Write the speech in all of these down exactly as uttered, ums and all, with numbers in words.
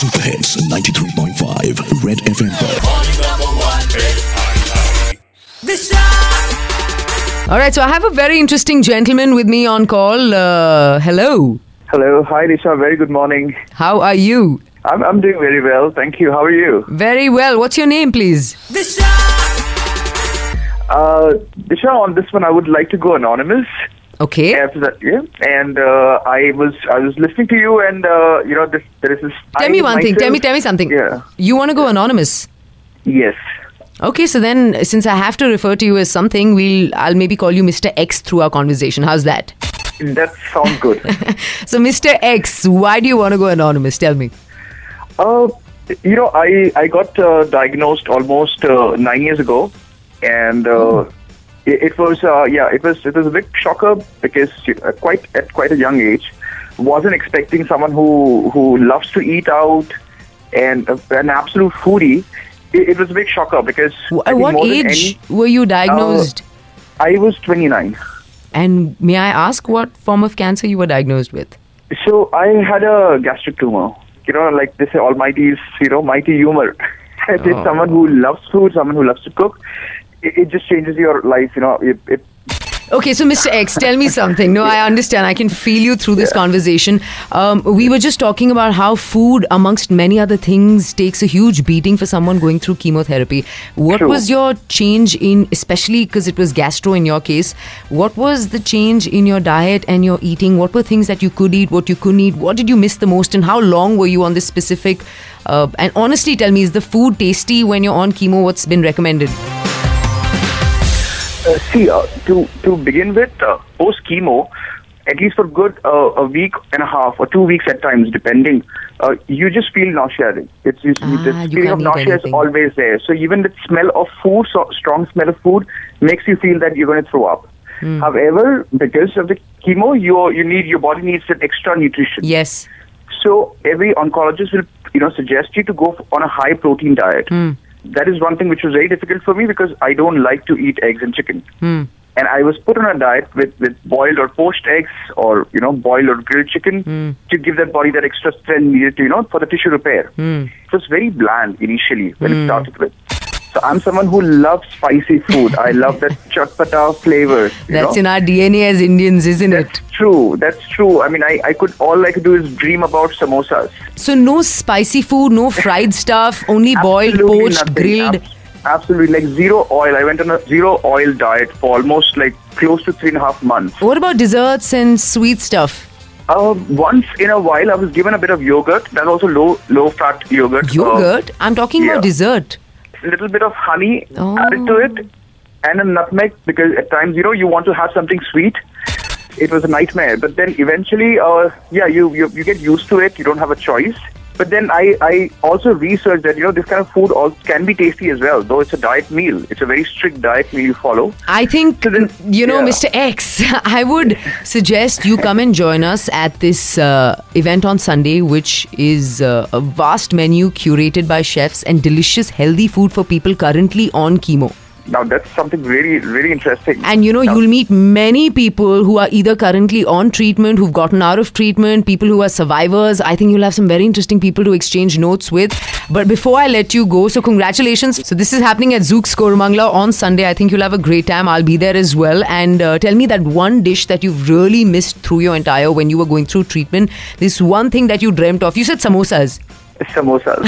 Super Hits ninety-three point five Red F M पर. All right, so I have a very interesting gentleman with me on call. Uh, hello. Hello. Hi, Disha. Very good morning. How are you? I'm I'm doing very well. Thank you. How are you? Very well. What's your name, please? Uh, Disha, on this one, I would like to go anonymous. Okay. After that, yeah. And uh, I was I was listening to you, and uh, you know, this, there is this. Tell I me one thing. myself- Tell me, tell me something. Yeah. You want to go anonymous? Yes. Okay, so then since I have to refer to you as something, we'll I'll maybe call you Mister X through our conversation. How's that? That sounds good. So Mister X, why do you want to go anonymous? Tell me. uh, you know, I I got uh, diagnosed almost uh, nine years ago, and. Uh, It, it was, uh, yeah, it was, it was a big shocker because uh, quite at quite a young age, wasn't expecting someone who who loves to eat out and uh, an absolute foodie. It, it was a big shocker because I At think what more than age any- were you diagnosed? I was twenty-nine. And may I ask what form of cancer you were diagnosed with? So I had a gastric tumor. You know, like they say, Almighty's, you know, mighty humor. It's Oh. someone who loves food, someone who loves to cook. It, it just changes your life, you know. It, it Okay, so Mister X, tell me something. No, I understand. I can feel you through this conversation. Um, we were just talking about how food, amongst many other things, takes a huge beating for someone going through chemotherapy. What True. was your change in, especially because it was gastro in your case, what was the change in your diet and your eating? What were things that you could eat, what you couldn't eat? What did you miss the most, and how long were you on this specific? Uh, and honestly, tell me, is the food tasty when you're on chemo? What's been recommended? Uh, see, uh, to to begin with, uh, post chemo, at least for good uh, a week and a half or two weeks at times, depending, uh, you just feel nauseatic. It's, it's Ah, the you feeling of can't eat nausea anything. is always there. So even the smell of food, so strong smell of food, makes you feel that you're going to throw up. Hmm. However, because of the chemo, you you need your body needs that extra nutrition. Yes. So every oncologist will you know suggest you to go f- on a high protein diet. Hmm. That is one thing which was very difficult for me because I don't like to eat eggs and chicken. Hmm. And I was put on a diet with, with boiled or poached eggs or, you know, boiled or grilled chicken to give that body that extra strength needed to, you know, for the tissue repair. Hmm. It was very bland initially when it started with. So I'm someone who loves spicy food. I love that chatpata flavors. You That's know? in our D N A as Indians, isn't That's it? true. That's true. I mean, I, I could, all I could do is dream about samosas. So no spicy food, no fried stuff, only boiled, Absolutely poached, nothing. grilled. Abs- absolutely. Like zero oil. I went on a zero oil diet for almost like close to three and a half months. What about desserts and sweet stuff? Uh, once in a while, I was given a bit of yogurt. That's also low low fat yogurt. Yogurt? I'm talking yeah. about dessert. A little bit of honey Oh. added to it, and a nutmeg because at times you know you want to have something sweet. It was a nightmare, but then eventually, uh, yeah, you, you you get used to it. You don't have a choice. But then I, I also researched that you know this kind of food also can be tasty as well. Though it's a diet meal, it's a very strict diet meal you follow. I think, So then- you know, yeah. Mister X, I would suggest you come and join us at this uh, event on Sunday, which is uh, a vast menu curated by chefs and delicious, healthy food for people currently on chemo. Now that's something really really interesting. And you know, Now- you'll meet many people who are either currently on treatment, who've gotten out of treatment, people who are survivors. I think you'll have some very interesting people to exchange notes with. But before I let you go, so congratulations. So this is happening at Zook's Koramangala on Sunday. I think you'll have a great time. I'll be there as well. And uh, tell me that one dish that you've really missed through your entire, when you were going through treatment, this one thing that you dreamt of. You said samosas. Samosas.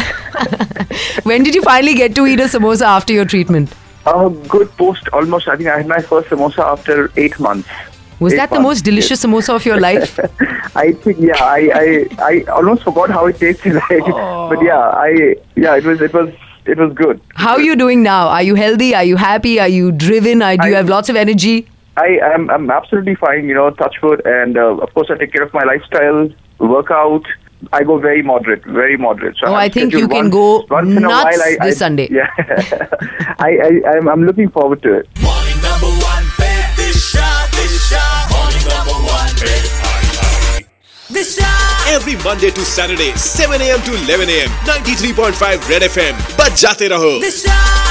When did you finally get to eat a samosa after your treatment? Uh, good post. Almost, I think I had my first samosa after eight months. Was Eight that the months, most delicious samosa of your life? I think, yeah, I, I, I almost forgot how it tasted like, but yeah, I, yeah, it was, it was, it was good. How are you doing now? Are you healthy? Are you happy? Are you driven? Are, do you I- have lots of energy? I am, I'm absolutely fine, you know, touch wood, and uh, of course I take care of my lifestyle, workout. I go very moderate, very moderate. So Oh, have I think scheduled you can once- go once in a nuts while, I, this I, Sunday. Yeah, I, I, I'm, I'm looking forward to it. Morning number one, bet this shot, this shot. Morning number one, bet this shot. Every Monday to Saturday, seven a.m. to eleven a.m. ninety-three point five Red F M. Baj jate raho.